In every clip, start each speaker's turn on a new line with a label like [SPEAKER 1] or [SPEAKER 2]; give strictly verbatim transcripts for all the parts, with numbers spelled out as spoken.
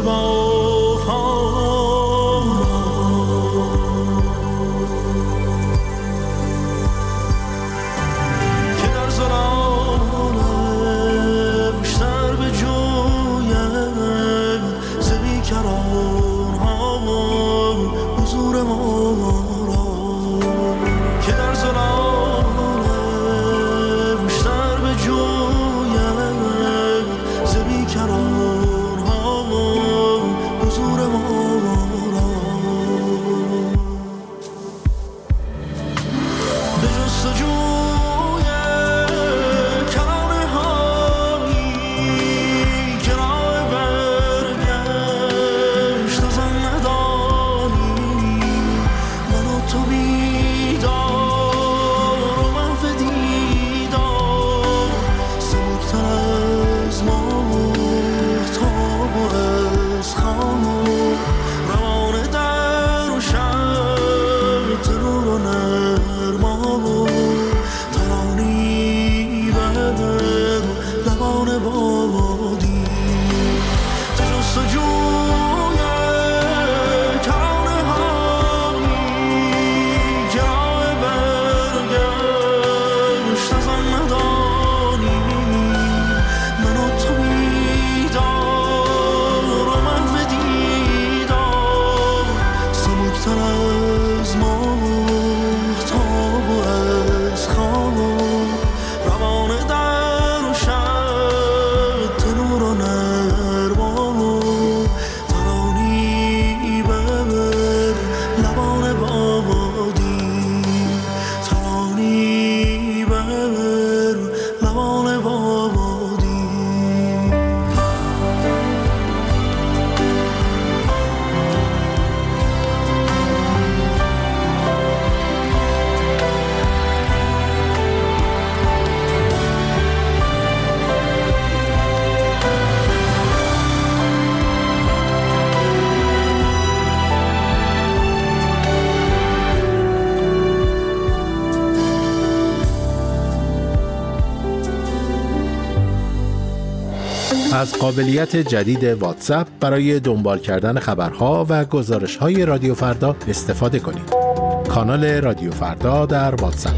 [SPEAKER 1] از قابلیت جدید واتساپ برای دنبال کردن خبرها و گزارش‌های رادیو فردا استفاده کنید. کانال رادیو فردا در واتساپ.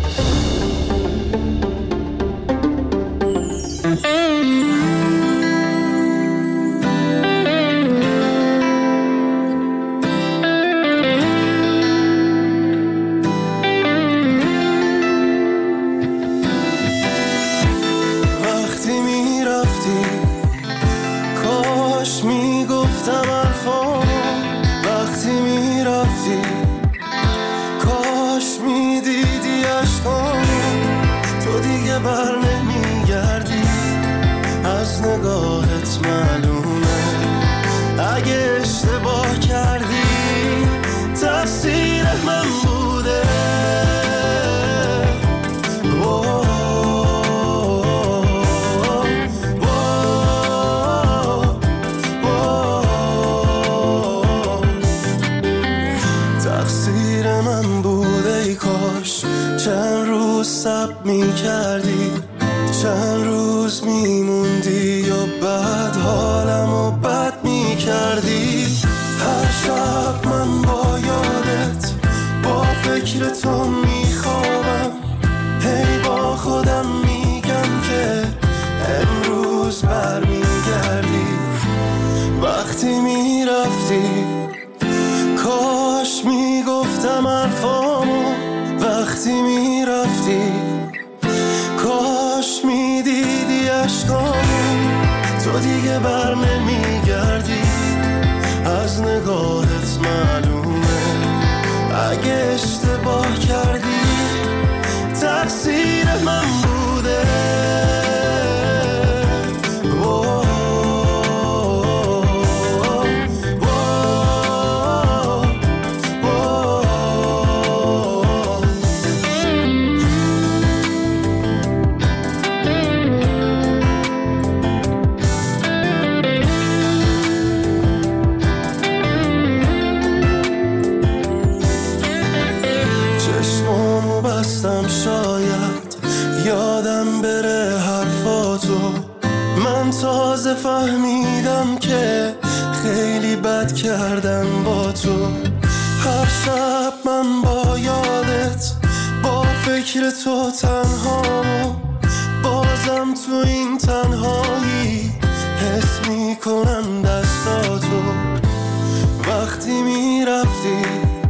[SPEAKER 2] فهمیدم که خیلی خیلی بد کردم با تو. هر شب من با یادت، با فکر تو تنها، بازم تو این تنهایی حس میکنم دستاتو. وقتی میرفتی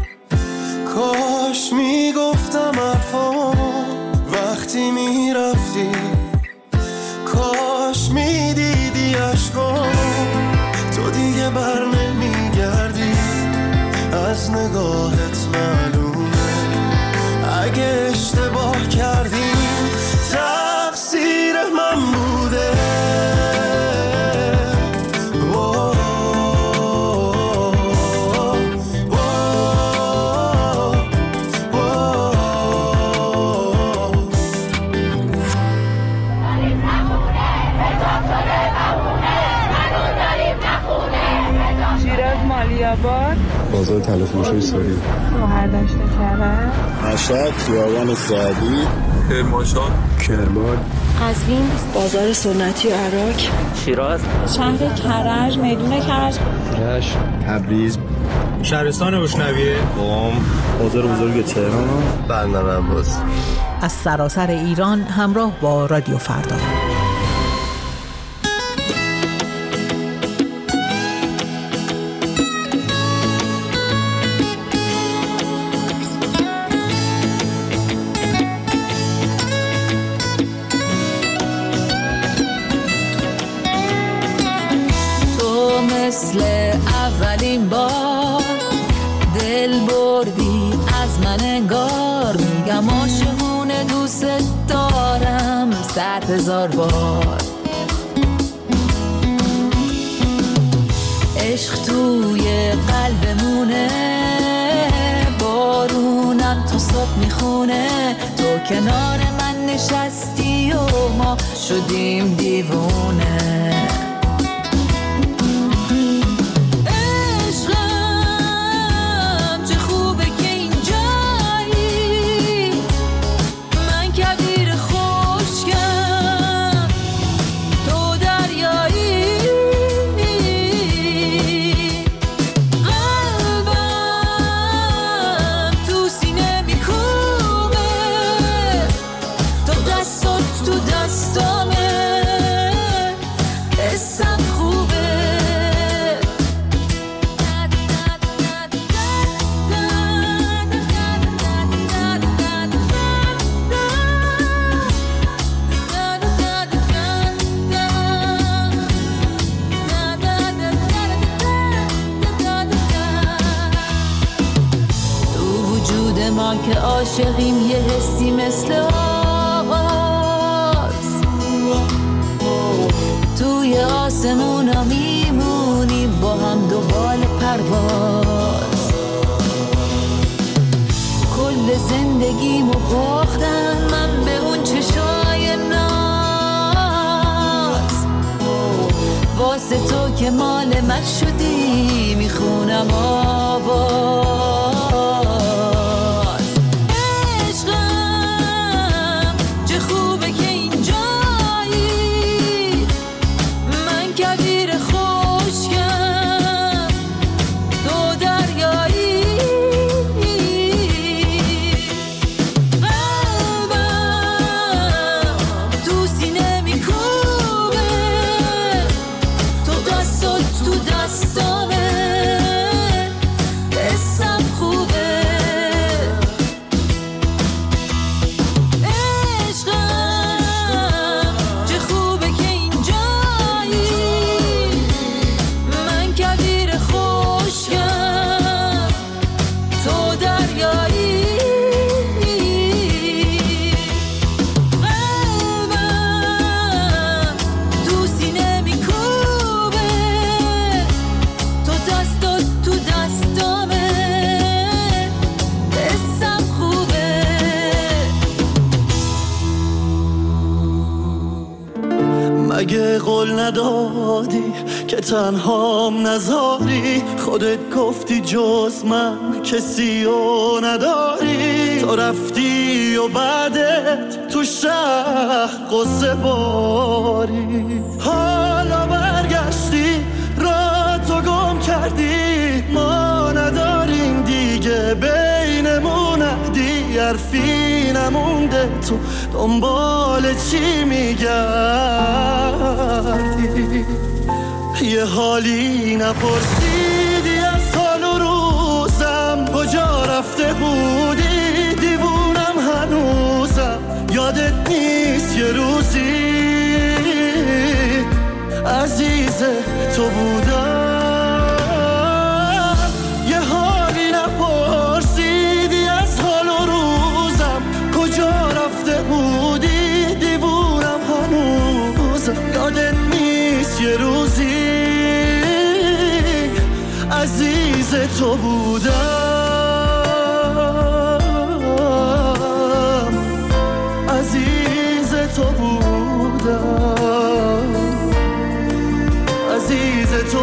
[SPEAKER 2] کاش میگفتم حرفامو، وقتی میرفتی کاش میدیدی عشقامو. تو دیگه بر نمیگردی، از نگاهت معلومه. اگه اشتباه کردیم تقصیر من بوده.
[SPEAKER 3] بازار تلفروشی سوری،
[SPEAKER 4] شهردشت کرد،
[SPEAKER 3] مشهد، خیابان سعدی،
[SPEAKER 5] کرمانشاه،
[SPEAKER 3] کرمان،
[SPEAKER 4] قزوین، بازار سنتی عراق،
[SPEAKER 6] شیراز،
[SPEAKER 4] شهر کرج، میدون کرج،
[SPEAKER 3] رشت، تبریز،
[SPEAKER 5] شهرستان روشنویه،
[SPEAKER 3] قم، بازار بزرگ تهران،
[SPEAKER 2] بندر عباس.
[SPEAKER 7] از سراسر ایران همراه با رادیو فردا.
[SPEAKER 8] مثل اولین بار دل بردی از من انگار، میگم عاشقونه دوست دارم صد هزار بار. عشق توی قلبمونه، بارونم تا صبح میخونه. تو کنار من نشستی و ما شدیم دیوونه. که عاشقیم یه حسی مثل آغاز، توی آسمونا میمونیم با هم دوبال پرواز. کل زندگیمو باختم من به اون چشای ناز، واسه تو که مال من شدی میخونم آواز.
[SPEAKER 2] مگه قول ندادی که تنهام نذاری؟ خودت گفتی جز من کسی رو نداری. تو رفتی و بعدت تو شهر قصه باری. حالا برگشتی را تو گم کردی حرفی نمونده، تو دنبال چی میگردی؟ یه حالی نپرسیدی از حال و روزم، کجا رفته بودی؟ دیوونم هنوزم، یادت نیست یه روزی عزیز تو بودم. یه حالی نپرسیدی از حال و روزم، کجا رفته بودی؟ دیوونم هنوزم، یادت نیست یه روزی عزیز تو بودم، عزیز تو بودم، عزیز تو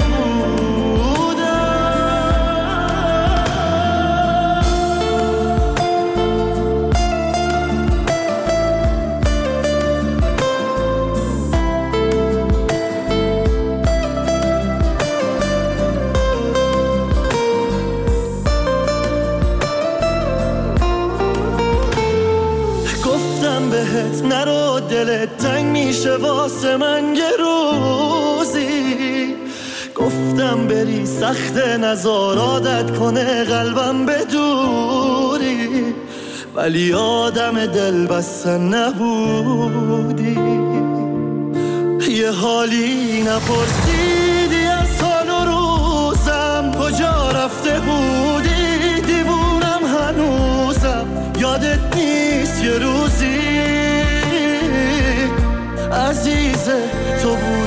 [SPEAKER 2] نرو، دلت تنگ میشه واسه من یه روزی. گفتم بری سخت نزار عادت کنه قلبم به دوری، ولی آدم دل بستن نبودی. یه حالی نپرسیدی از حال و روزم، کجا رفته بودی؟ دیوونم هنوزم، یادت نیست یه روزی عزیز تو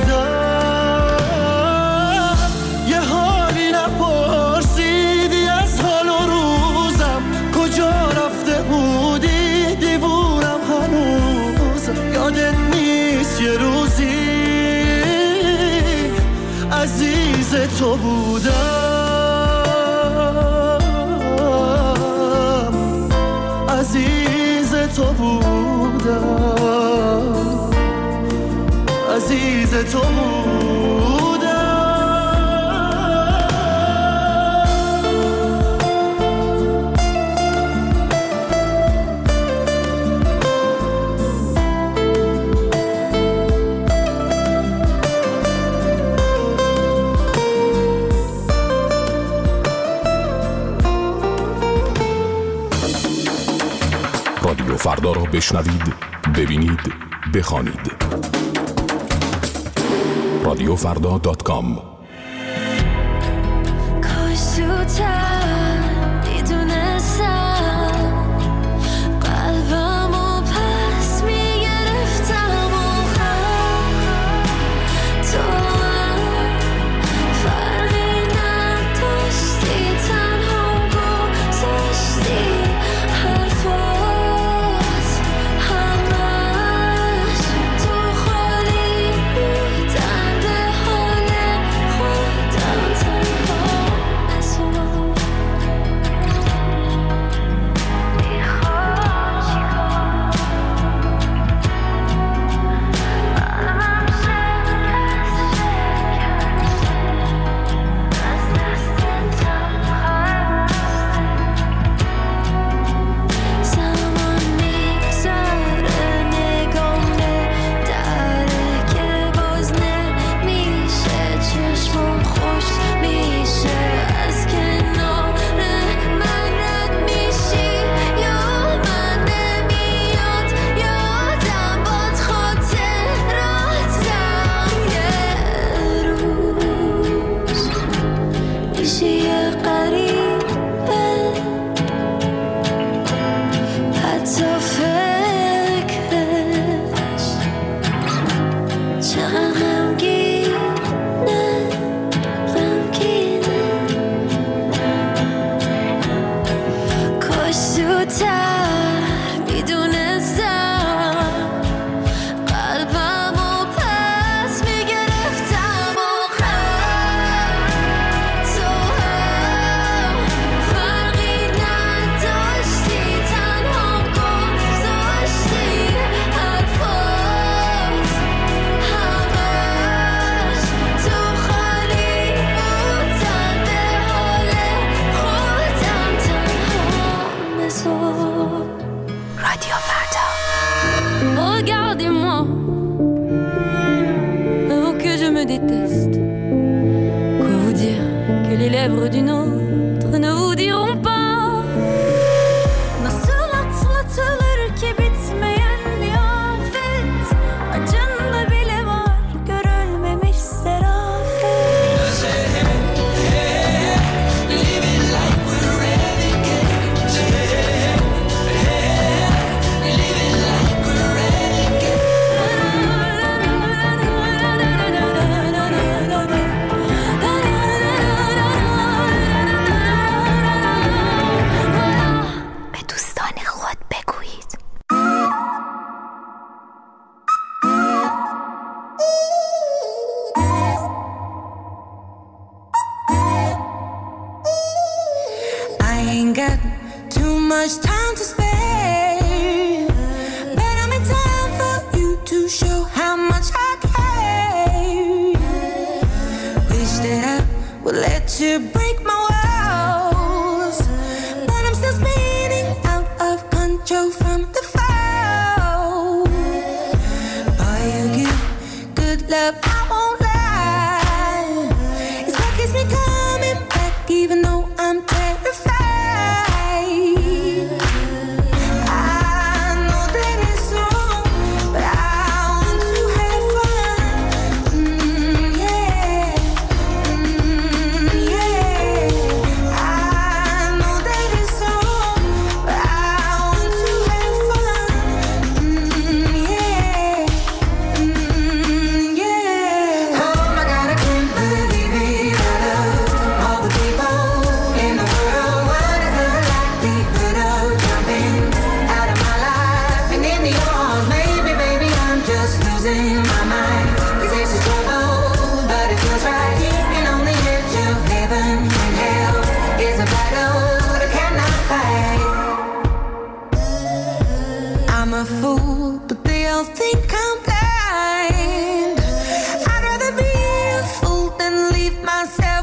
[SPEAKER 2] بودم. یه حالی نپرسیدی از حال و روزم، کجا رفته بودی؟ دیوونم هنوزم، یادت نیست یه روزی عزیز تو بودم، عزیز تو بودم، عزیز تو بودم.
[SPEAKER 6] رادیو فردا را بشنوید، ببینید، بخوانید. رادیو فردا دات کام.
[SPEAKER 9] کاش زودتر میدونستم قلبمو پس میگرفتم و تو فرقی نداشتی، تنها گذاشتی حرفات همش تو خالی بودن، به حال خودم تنها نزار. میخوام چیکار؟ قلبم شکست از دستتم خسته. زمان میگذره نگام دره که باز نمیشه، چشمم خوش میشه از کنار من رد میشی، یا من نمیاد یادم باد خاطراتم. یه روز میشی یه غریبه، حتی فکرش چقدر غمگینه، غمگینه. کاش زودتر میدونستم قلبمو پس میگرفتم و تو
[SPEAKER 8] les lèvres d'une autre ne vous diront pas. Nasıl atlatılır ki bitmeyen bir afet, acında bile var görülmemiş serafet. Living like we're renegades. Living like we're renegades.
[SPEAKER 9] به دوستان خود بگویید.
[SPEAKER 8] I ain't got too much time to spare, but I'm in time for you to show how much I care. Wish that I would let you break my walls, but I'm still spinning out of control from the fall. Boy, you give good love, I won't lie. It's what keeps me coming back, even though I'm terrified. I know that it's wrong, but I want to have fun. Mm, yeah, mm, yeah. I know that it's wrong, but I want to have fun. Mm, yeah, mm, yeah. Oh my God, I can't believe it. Out of all the people in the world, what is the likelihood of jumping out of my life and into your arms? Maybe, baby, I'm just losing my mind. 'Cause this is trouble, but it feels right. And on the edge of heaven and hell is a battle that I cannot fight. I'm a fool, but they all think I'm blind. I'd rather be a fool than leave myself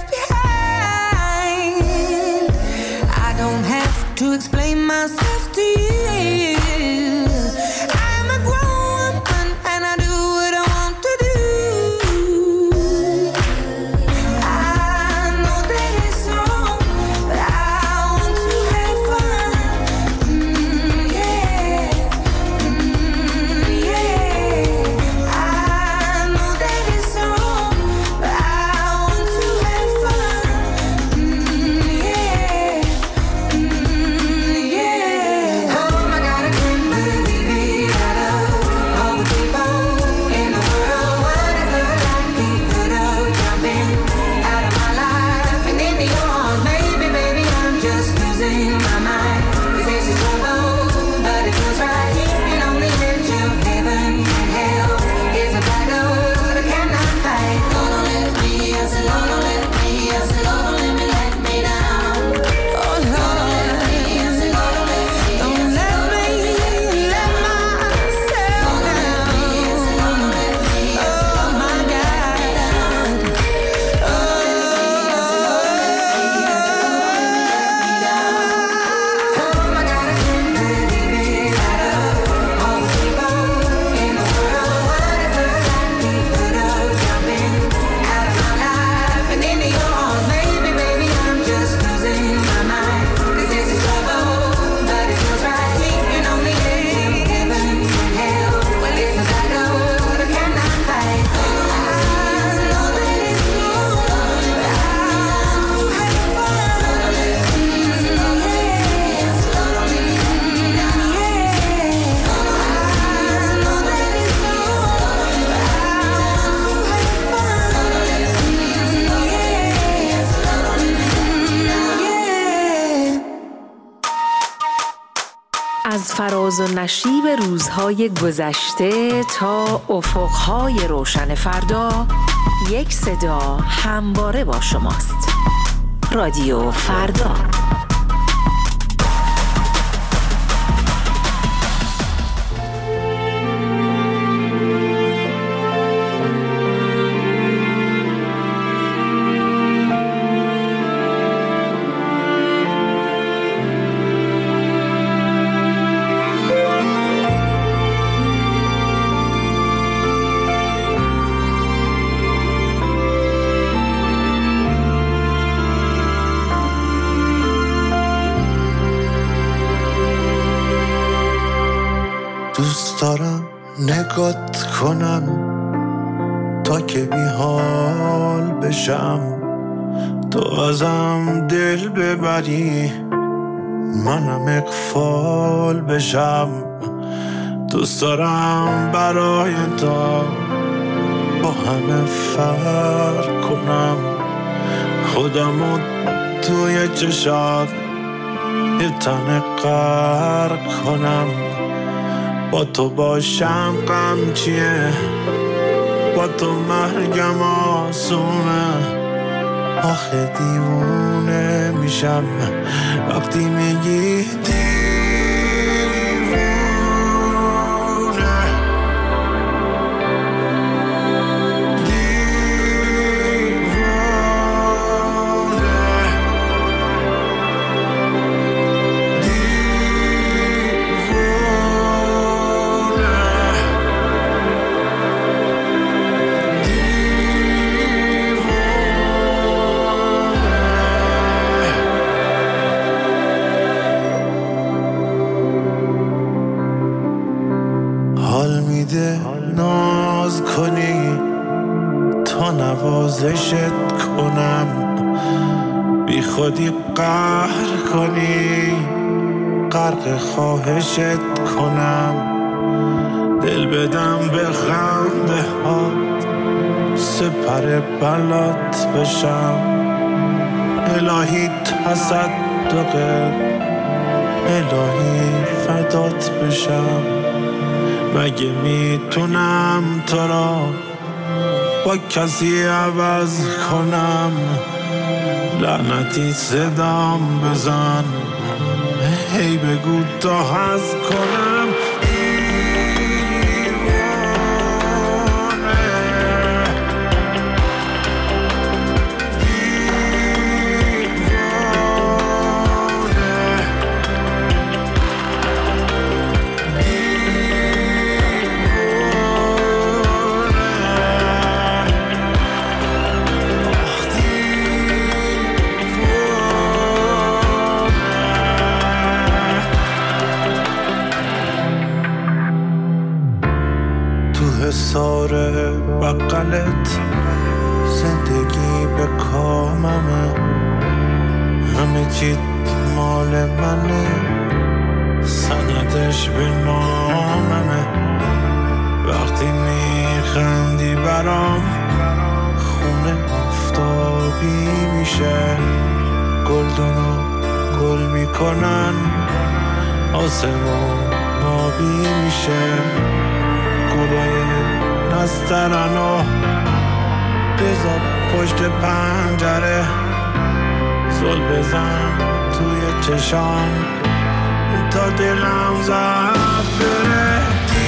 [SPEAKER 8] behind. I don't have to explain myself to you. I'm a grown woman and I do what I want to do. I know that it's wrong, but I want to have fun. Mm, yeah, mm, yeah. I know that it's wrong, but I want to have fun. Mm, yeah, mm, yeah. Oh my God, I can't believe it. Out of all the people in the world, what is the likelihood of jumping out of my life and into your arms? Maybe, baby, I'm just losing my mind. 'Cause this is trouble, but it feels right. And on the edge of heaven and hell is a battle that I cannot fight. Lord, don't let me, I said, Lord, don't let me, I said, Lord, don't let me let me down. Oh, Lord, don't let me, I said, Lord, don't let me, don't let me let myself down. Oh, my God. Oh, my God, I can't believe it. Out of all the people in the world, what is the likelihood of jumping out of my life and into your arms? Maybe, baby, I'm just losing my mind. 'Cause this is trouble, but it feels right. And on the edge of heaven and hell, well, it's a battle that I cannot fight. I know that it's wrong, but I want to have fun. Mm, yeah. I know that it's
[SPEAKER 7] از فراز و نشیب روزهای گذشته تا افقهای روشن فردا، یک صدا همواره با شماست. رادیو فردا.
[SPEAKER 2] نگات کنم تا که بی حال بشم، تو ازم دل ببری منم اغفال بشم. دوست دارم برای تو با همه فرق کنم، خودمو توی چشات یه تنه غرق کنم. با تو باشم غم چیه، با تو مرگم آسونه. آخه دیوونه میشم وقتی میگی ناز کنی تا نوازشت کنم، بی خودی قهر کنی غرق خواهشت کنم. دل بدم به خنده ها سپر بلات بشم، الهی تصدقه الهی فدات بشم. مگه میتونم تو را با کسی عوض کنم؟ لعنتی صدام بزن هی بگو تا حظ کنم. ساره بقلت زندگی به کاممه، همه چیت مال منه، سندش به ناممه. وقتی میخندی برام خونه آفتابی میشه، گلدونو گل میکنن آسمون آبی میشه. گلای نسترنو بذار پشت پنجره، زل بزن توی چشام تا دلم زد بره.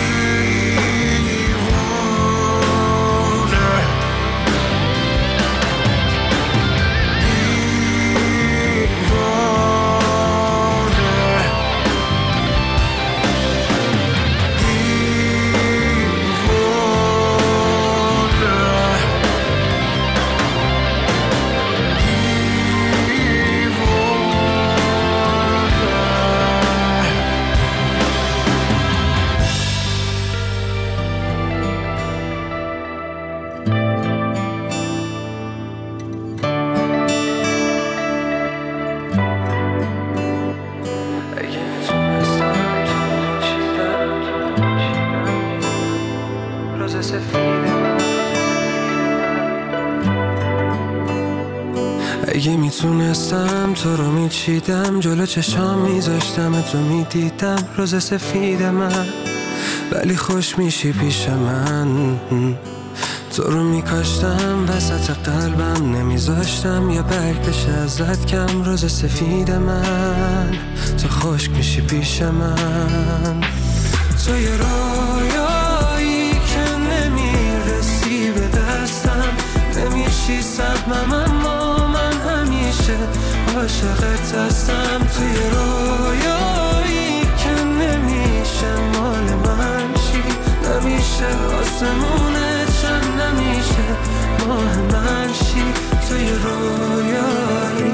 [SPEAKER 10] اگه میتونستم تو رو میچیدم، جلو چشام میذاشتم تو میدیدم روز سفید من، ولی خوش میشی پیش من. تو رو میکاشتم وسط قلبم، نمیذاشتم یا برگ بشه ازت کم روز سفید من. تو خشک میشی پیش من، تو یه رویایی که نمیرسی به دستم، نمیشی صدمم اما من همیشه عاشقت هستم. توی رویایی که نمیشه مال من چی، نمیشه آسمونت چند، نمیشه ماه من چی. توی رویایی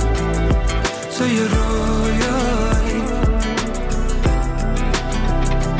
[SPEAKER 10] توی رویایی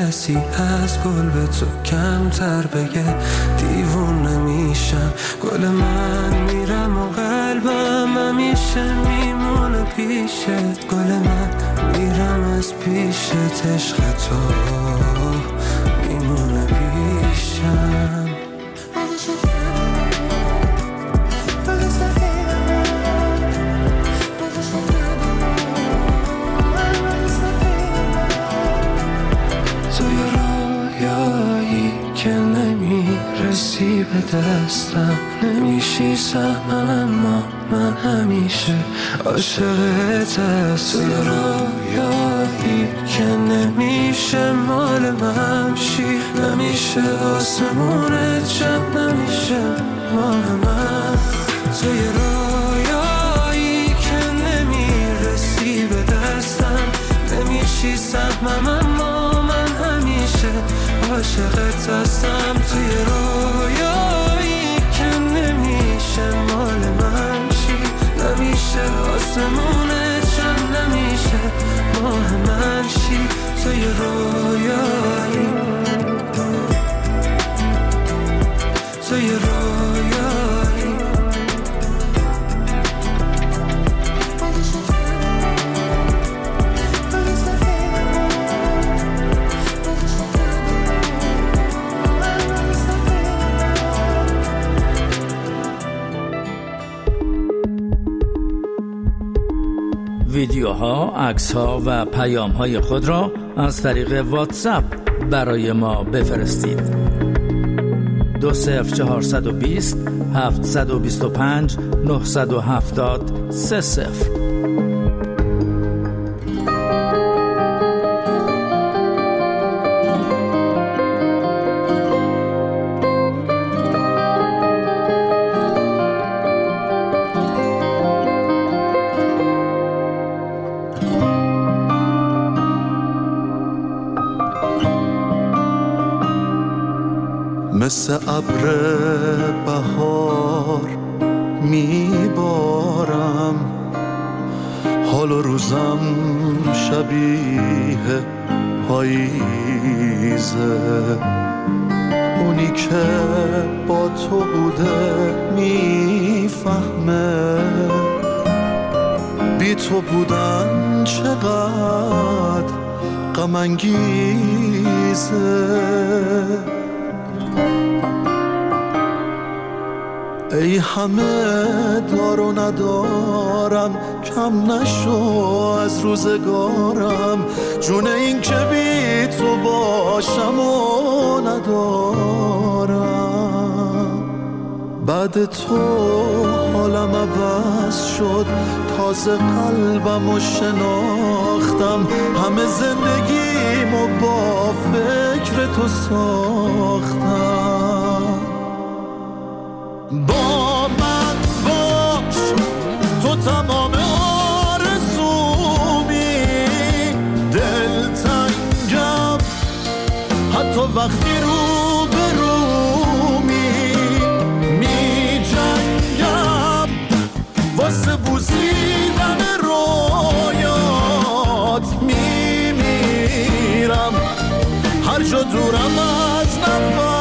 [SPEAKER 10] کسی از گل به تو کمتر بگه دیوونه میشم. گل من میرم و قلبم همیشه میمونه پیشت. گل من میرم از پیشت، عشق تو میمونه پیشم. که نمیرسی به دستم، نمیشی سهمم، اما من همیشه عاشقت هستم. توی رویایی که نمیشه مال من شی، نمیشه آسمونت شب، نمیشه مال من. توی رویایی که نمیرسی به دستم، نمیشی سهمم، اما من همیشه عاشقت هستم. توی رویایی که نمیشه مال من شی، نمیشه آسمونت شم، نمیشه ماه من شی. توی رویایی، توی رویایی
[SPEAKER 11] ویدیوها، عکس‌ها و پیام‌های خود را از طریق واتساپ برای ما بفرستید. دو صفر چهارصد و بیست هفتصد و بیست و پنج نهصد و هفتاد سه صفر.
[SPEAKER 12] مثل ابر بهار میبارم، حال و روزم شبیه پاییزه. اونی که با تو بوده میفهمه بی تو بودن چقدر غم انگیزه. ای همه دار و ندارم، کم نشو از روزگارم. جون این که بی تو باشم و ندارم. بعد تو حالم عوض شد، تازه قلبم و شناختم. همه زندگیمو با فکر تو ساختم. با من باش، تو تمام آرزومی. دلتنگم حتی وقتی رو به رومی. می جنگم واسه بوسیدن رویات. می میرم هر جا دورم از نفس.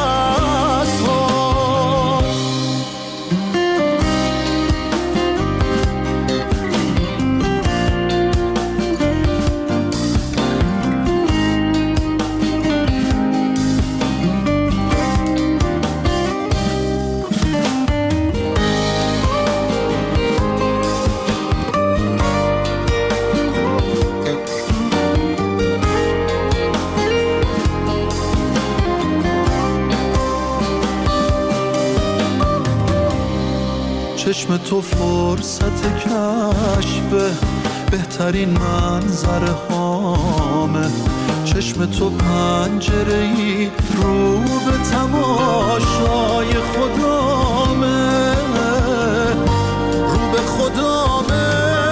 [SPEAKER 12] چشم تو فرصت کشف بهترین منظره هامه. چشم تو پنجره‌ای رو به تماشای خدامه، رو به خدامه.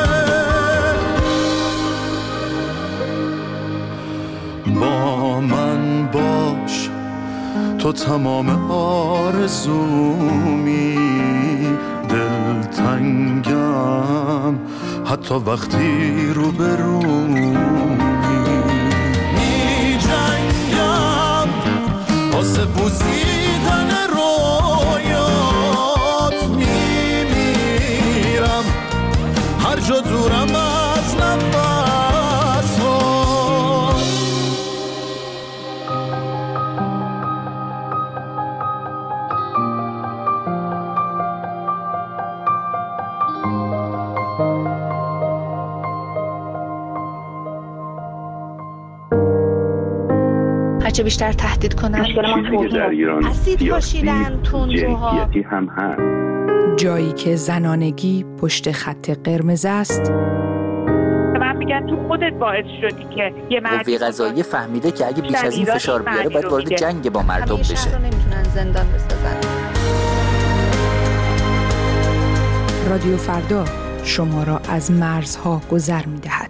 [SPEAKER 12] با من باش، تو تمام آرزومی. دلتنگم حتی وقتی رو به رومی. می جنگم
[SPEAKER 13] هرچه بیشتر تهدید کنن.
[SPEAKER 14] مشکل ما توضیح
[SPEAKER 13] اسید پاشیدن تندروها
[SPEAKER 14] هم هست.
[SPEAKER 15] جایی که زنانگی پشت خط قرمز است.
[SPEAKER 16] من میگن تو خودت باعث شدی که یه مرد
[SPEAKER 17] قوه قضاییه فهمیده که اگه بیش از این فشار بیاره باید وارد جنگ با مردم بشه.
[SPEAKER 13] همیشه رو نمیتونن زندان بسازن.
[SPEAKER 15] رادیو فردا شما را از مرزها گذر می‌دهد.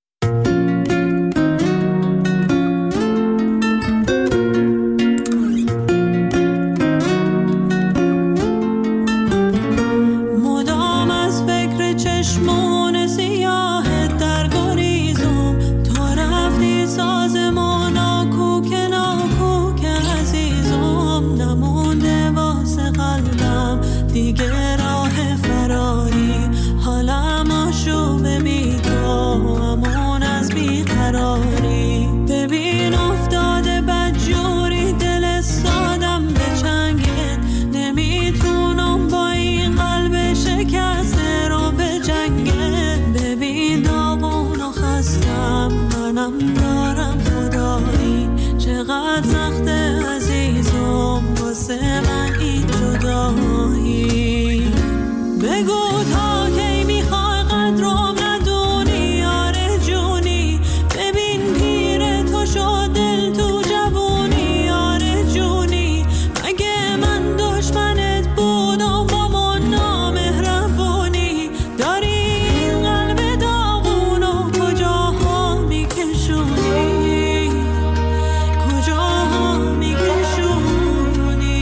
[SPEAKER 18] مدام از فکر چشمان سیاه در گریزم، تو رفتی سازمان ناکوک ناکوک عزیزم، نمونده واسه قلبم دیگه راه فراری، حالم آشوب بی تو امون از بیقراری، ببین افتاده بدجوری دل سادم به چنگت، نمیتونم با این قلب شکسته رو به جنگت، ببین داغون و خستم منم دارم خدایی، چقدر سخته عزیزم واسه من این جدایی، بگو تا کی میخوای قدرم ندونی یار جونی، ببین پیر تو شد دل تو جوونی یار جونی، مگه من دشمنت بودم با من نامهربونی، داری این قلب داغون و کجاها میکشونی، کجاها میکشونی.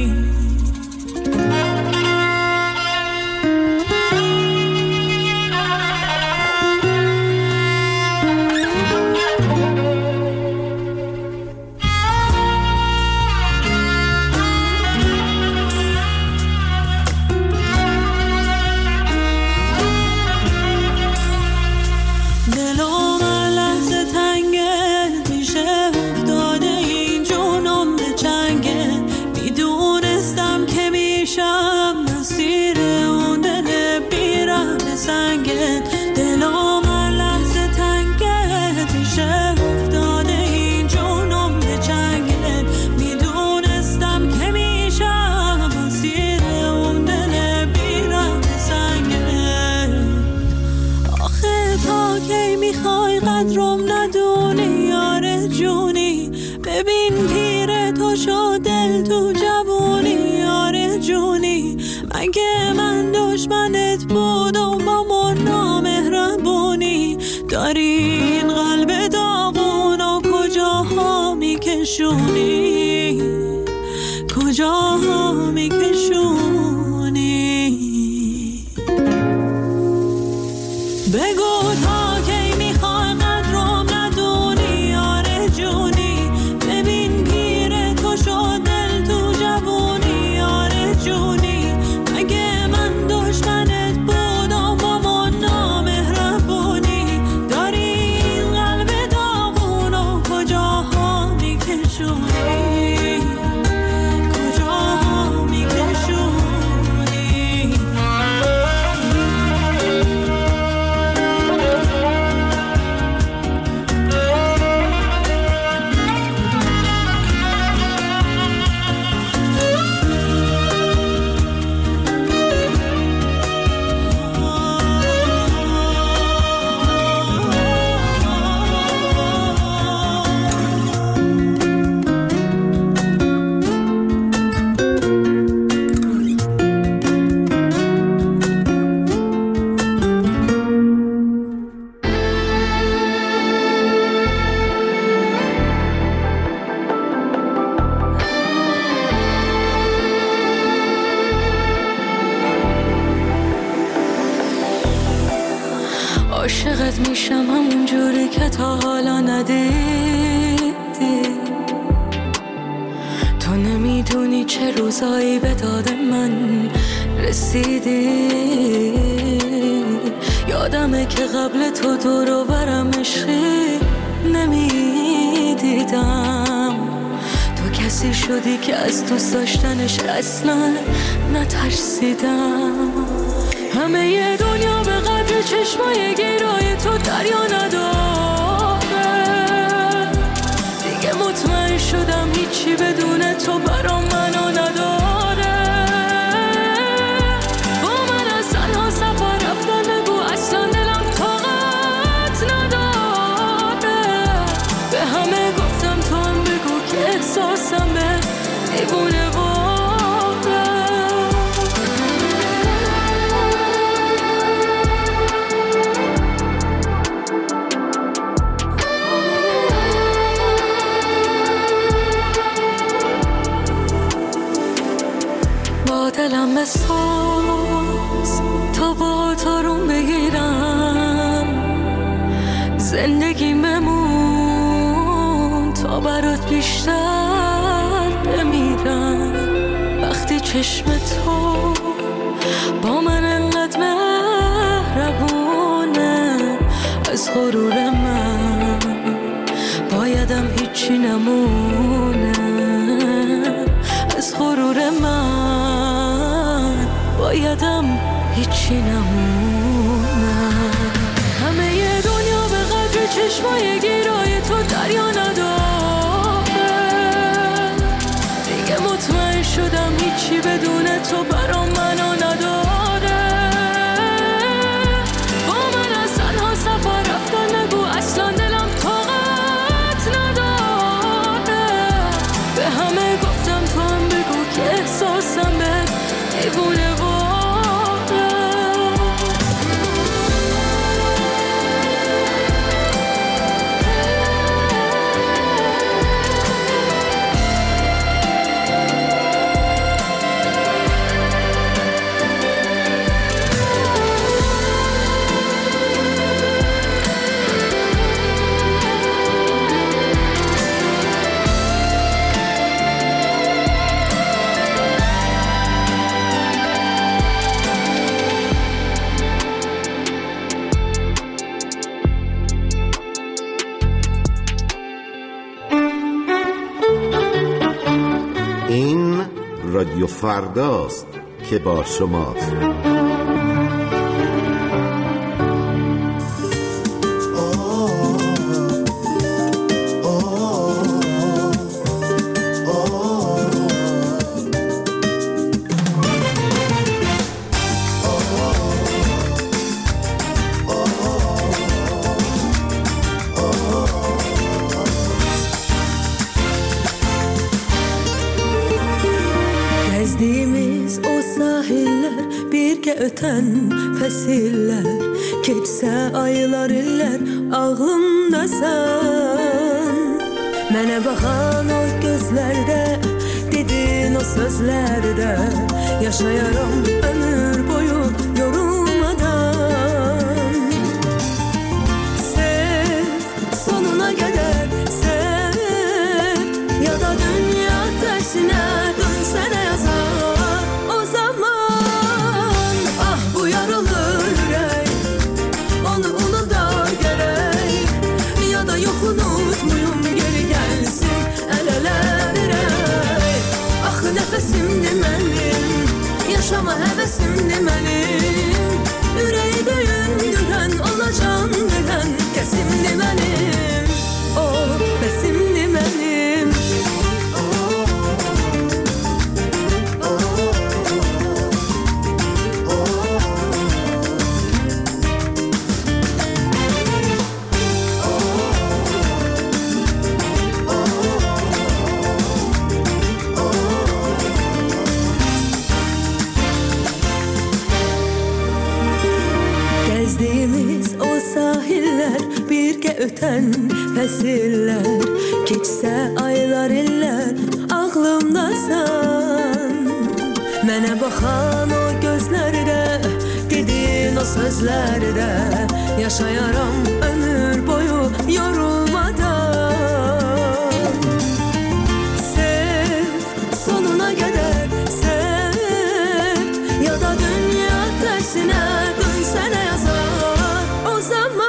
[SPEAKER 18] دلم هر لحظه تنگه میشه افتاده این جونم به چنگه، میدونستم که میشم مسیر اون دل بیرم به سنگت، دلم هر لحظه تنگه میشه افتاده این جونم به چنگه، میدونستم که میشم مسیر اون دل بیرم به سنگت، آخه تا کی میخوای قدرم ندونی یار جونی، ببین پیر تو شد دل تو جوونی یار جونی، مگه من دشمنت بودم با من نامهربونی، داری این قلب داغون و کجاها میکشونی، کجاها میکشونی، بگو تا کی میخوای قدرم ندونی یار جونی، ببین پیر تو شد دل تو جوونی یار جونی، مگه من دشمنت بودم با من نامهربونی، داری این قلب داغون و کجاها میکشونی، کجاها میکشونی. عاشقت میشم همون جوری که تا حالا ندیدی، تو نمیدونی چه روزایی به داد من رسیدی، یادمه که قبل تو دور و برم عشقی نمیدیدم، تو کسی شدی که از دوست داشتنش اصلا نترسیدم، همه ی دنیا به قدر چشمای گیرای تو دریا نداره، دیگه مطمئن شدم دلم بساز تا با تارون بگیرم زندگی ممون تا برات بیشتر بمیرم وقتی چشم تو با من انقدر مهربونه از غرور من بایدم هیچی نمونه از غرور من بایدم هیچی نمونه همه ی دنیا به قدر چشمای گیرای تو دریا نداره دیگه مطمئن شدم هیچی بدون تو برام منو نداره با من از تنها سفر رفتن نگو اصلا دلم طاقت نداره به همه گفتم تو هم بگو که احساسم به دیوونه
[SPEAKER 14] رادیو فرداست که با شماست.
[SPEAKER 18] Öten fesiller keçsə aylar iller ağlımdasan Mənə baxan o gözlərdə dedin o sözlərdə yaşayaram ömür boyu yorulmadan Sev sonuna qədər sev ya da dünya tersine dönsene yazar o zaman unutmuyum geri gelsin el ele verey Ah nefesimdi benim yaşama hevesimdi benim Yüreği döyündüren ona can veren kesimdi benim O besimdi benim öten fesiller keçsə aylar illər ağlımdasan Mənə baxan o gözlərdə dedin o sözlərdə yaşayaram ömür boyu yorulmadan Sev sonuna qədər sev ya da dünya tersine dönsene yazar o zaman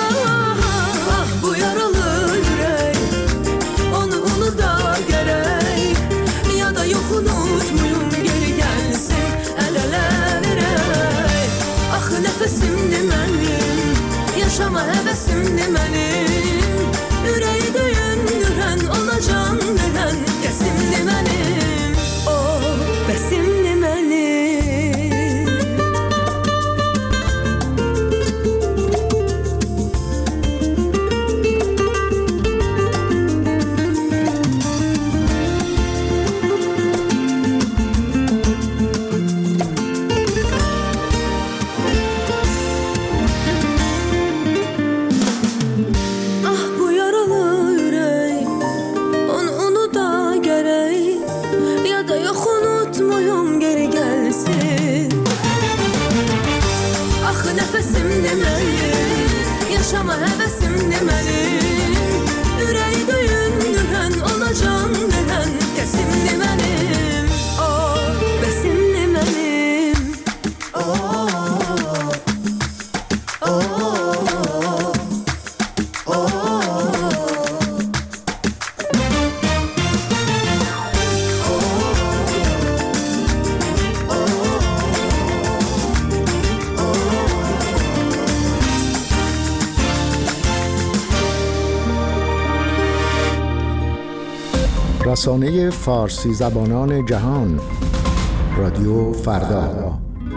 [SPEAKER 18] unutmuyum geri gelsin el ele verey Ah nefesimdi benim yaşama hevesimdi benim Yüreği döyündüren ona can veren kesimdi benim O besimdi benim
[SPEAKER 19] رسانه فارسی زبانان جهان، رادیو فردا.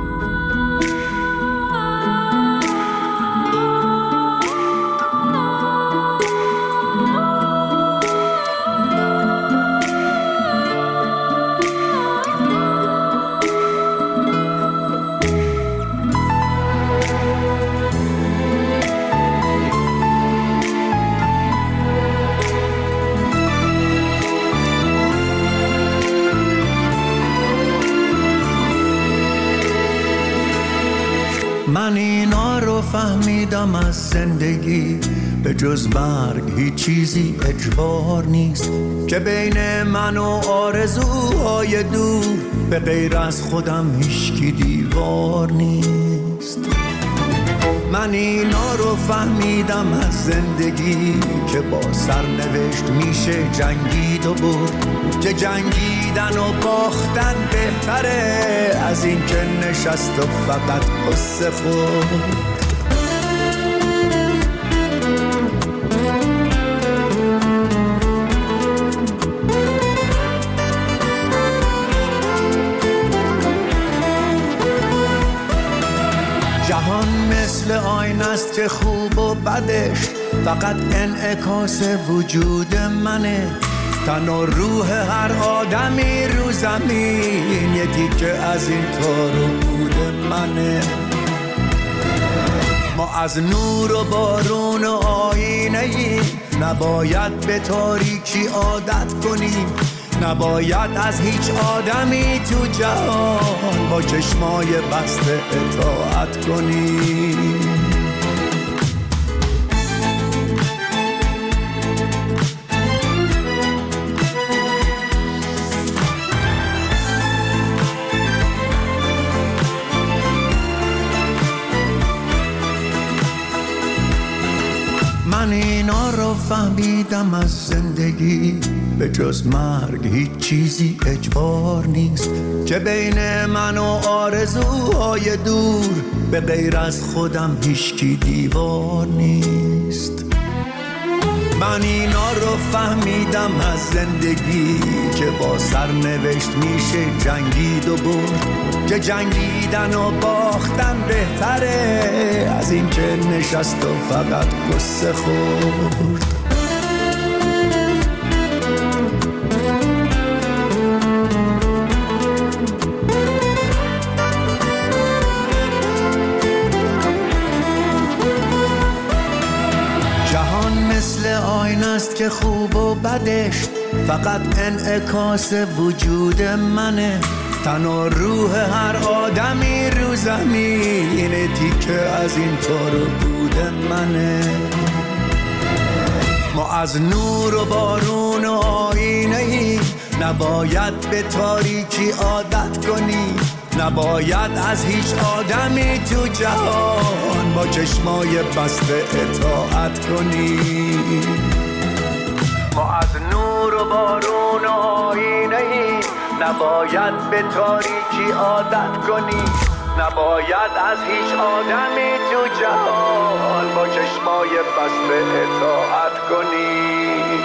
[SPEAKER 20] من اینا رو فهمیدم از زندگی، به جز مرگ هیچ چیزی اجبار نیست، که بین من و آرزوهای دور به غیر از خودم هیچکی دیوار نیست. من اینا رو فهمیدم از زندگی، که با سرنوشت میشه جنگید و برد، که جنگیدن و باختن بهتره از این که نشست و فقط قصه خورد. جهان مثل آینه است که خوب و بدش فقط انعکاس وجود منه، تن و روح هر آدمی رو زمین یه تیکه از این تار و پود منه. ما از نور و بارون و آینه ایم، نباید به تاریکی عادت کنیم، نباید از هیچ آدمی تو جهان با چشمای بسته اطاعت کنیم. من اینا رو فهمیدم از زندگی، به جز مرگ هیچ چیزی اجبار نیست، که بین من و آرزوهای دور به غیر از خودم هیچکی دیوار نیست. من اینا رو فهمیدم از زندگی، که با سرنوشت میشه جنگید و برد، که جنگیدن و باختن بهتره از این که نشست و فقط قصه خورد. است که خوب و بدش فقط انعکاس وجود منه، تن و روح هر آدمی رو زمین تیکه از این تار و پود منه. ما از نور و بارون و آینه ایم، نباید به تاریکی عادت کنیم، نباید از هیچ آدمی تو جهان با چشمای بسته اطاعت کنیم. ما از نور و بارون و آینه ایم، نباید به تاریکی عادت کنیم، نباید از هیچ آدمی تو جهان با چشمای بسته اطاعت کنیم.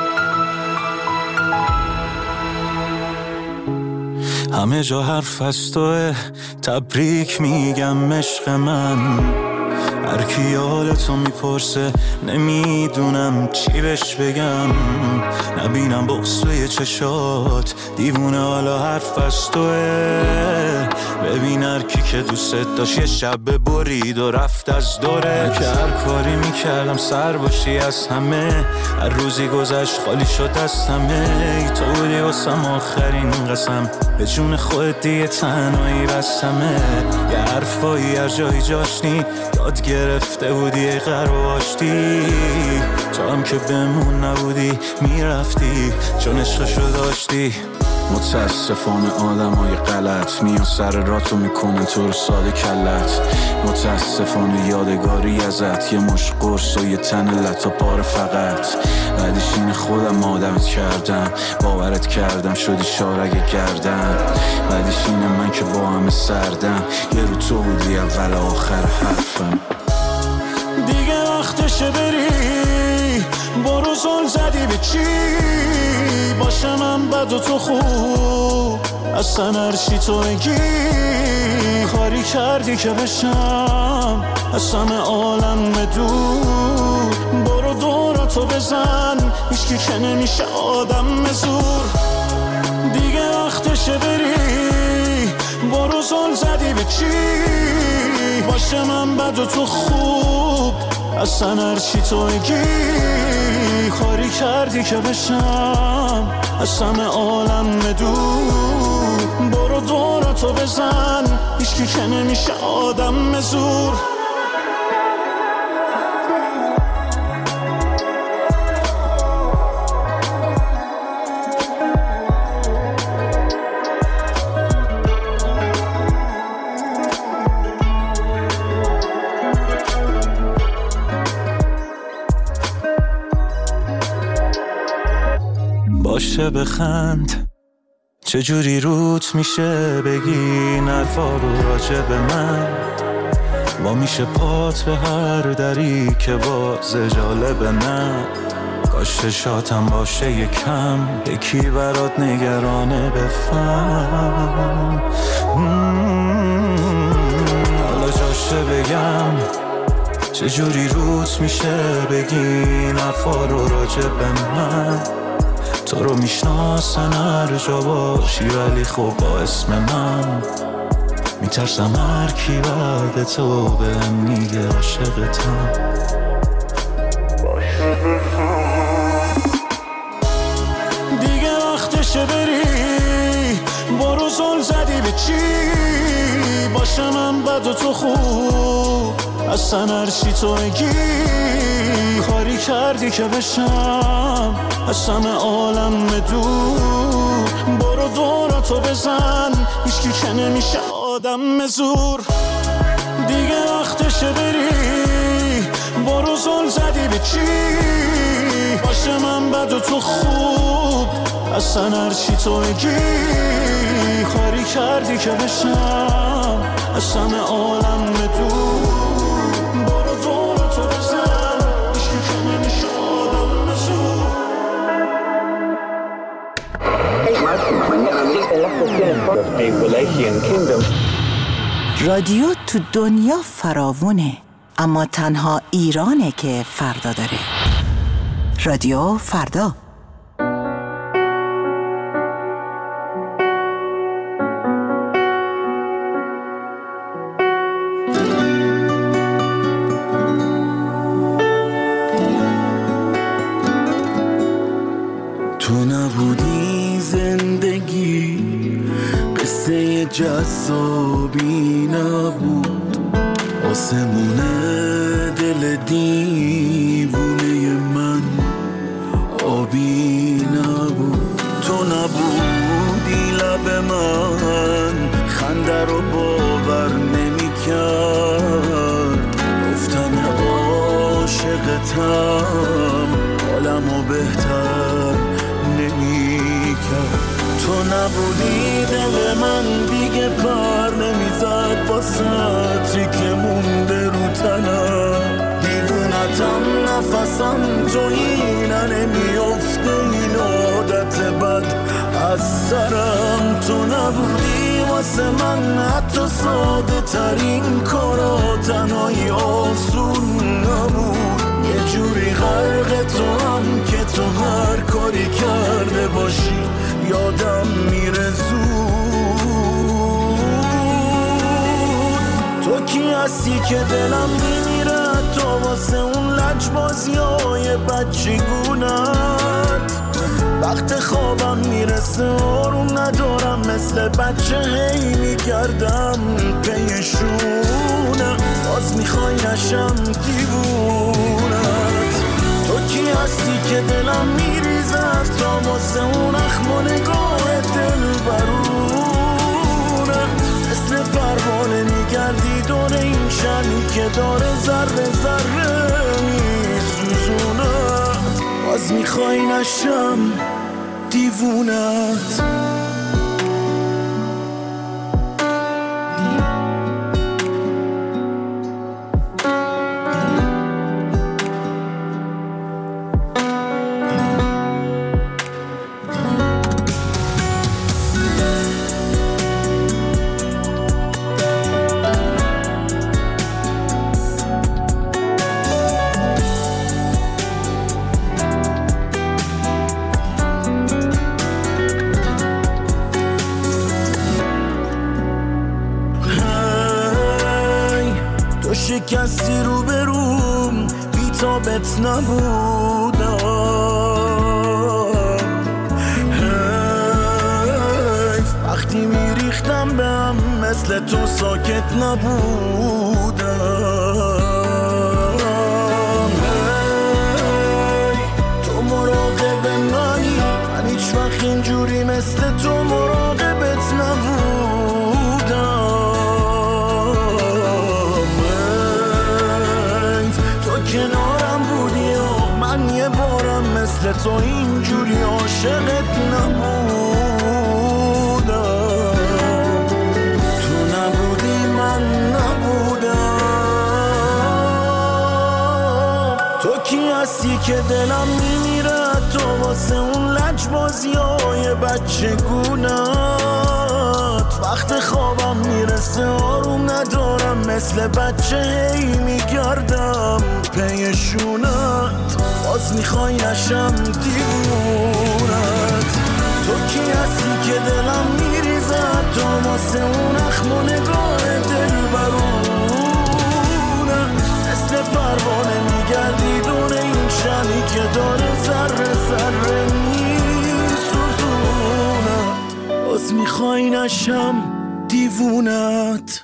[SPEAKER 10] همه جا حرف از توه، تبریک میگم عشق من، هر کی حالتو میپرسه نمیدونم چی بهش بگم، نبینم بغض توی چشات دیوونه، حالا حرف از توه، ببین هر کی که دوست داشت یه شب برید و رفت از دوره، که هر کاری میکردم سر باشی از همه، هر روزی گذشت خالی شد از همه، تو بودی واسم آخرین قسم، به جون خودت دیگه تنهایی بستمه، یه حرفایی هر جایی جاشنی یاد گرفته بودی قرار آشتی، تو هم که بمون نبودی میرفتی چون عشقشو داشتی. متاسفانه آدم های غلط میان سر راتو میکنن تو رو ساده کلت، متاسفانه یادگاری ازت یه مش قرص و یه تن لطا پاره فقط، بعدش این خودم آدمت کردم، باورت کردم شدی شارگ گردن، بعدش اینه من که با همه سردم، یه رو تو بودی اول آخر حرفم.
[SPEAKER 2] دیگه وقتشه بری، برو زل زدی به چی؟ باشه من بد و تو خوب، اصلا هرچی تو بگی. کاری کردی که بشم از همه عالم دور، برو دوراتو بزن، هیچکی که نمیشه آدم زور. دیگه وقتشه بری، برو زل زدی به چی؟ باشه من بد و تو خوب، اصلا هرچی تو بگی. کاری کردی که بشم از همه عالم دور، برو دوراتو بزن، هیچکی که نمیشه آدم زور. باشه بخند، چجوری روت میشه بگی نرفا رو راجع به من. با میشه پات به هر دری که باز جالبه نه. کاش شاتم باشه یکم، یکی برات نگرانه بفهم. حالا جاشه بگم چجوری روت میشه بگی نرفا رو راجع به من. تو رو میشناسن هر جا باشی، ولی خب با اسم من میترسم هر کی بعد تو بهم میگه عاشقتم. دیگه وقتشه بری، برو زل زدی به چی؟ باشه من بد و تو خوب، اصلا هرچی تو بگی. کاری کردی که بشم از همه عالم دور، برو دوراتو بزن، هیچکی که نمیشه آدم زور. دیگه وقتشه بری، برو زل زدی به چی؟ باشه من بد و تو خوب، اصلا هرچی تو بگی. کاری کردی که بشم از همه عالم دور، برو دوراتو بزن، هیچکی که نمیشه آدم زور.
[SPEAKER 7] رادیو تو دنیا فراوونه، اما تنها ایرانه که فردا داره. رادیو فردا.
[SPEAKER 2] تو نبودی زندگی قصه جذابی نبود، آسمونه دل دیوونه من آبی نبود. تو نبودی لب من خنده رو باور نمی کرد، گفتن عاشقتم حالمو بهتر نمی کرد. تو نبودی دل من دیگه پر نمیزد با سطری که مونده رو تنم. دیوونتم نفسم تو اینه نمیافته این عادت بد از سرم. تو نبودی واسه من حتی ساده ترین کارا تنهایی آسون نبود. یه جوری غرق تو هم که تو هر کاری کرده باشی یادم میره زود. تو کی هستی که دلم میمیره تو واسه اون لجبازی های بچگونت. وقت خوابم میرسه آروم ندارم مثل بچه هی میکردم پیشونه. باز میخوای نشم دیوونت. تو کی هستی که دلم میریزد تا واسه اون اخم و نگاه دل برونه. مثل پروانه میگردی دور این شمی که داره ذره ذره میسوزونه. باز میخوای نشم دیوونت. شکستی رو بروم بی تابت نبودم. حیف وقتی میریختم به هم مثل تو ساکت نبودم. تو مراقب منی، من هیچ وقت اینجوری مثل تو مراقبت نبودم. کنارم بودی و من یه بارم مثل تو اینجوری عاشقت نبودم. تو نبودی من نبودم. تو کی هستی که دلم میمیره تو واسه اون لجبازی های بچه گونت. وقت خوابم میرسه آروم ندارم مثل بچه هی میگردم پیشونت. باز میخوای نشم دیوونت. تو کی هستی که دلم میریزه تو واسه اون اخم و نگاه دل برونت. مثل پروانه میگردی دور این شمی که داره ذره ذره میسوزونت. باز میخوای نشم دیوونت.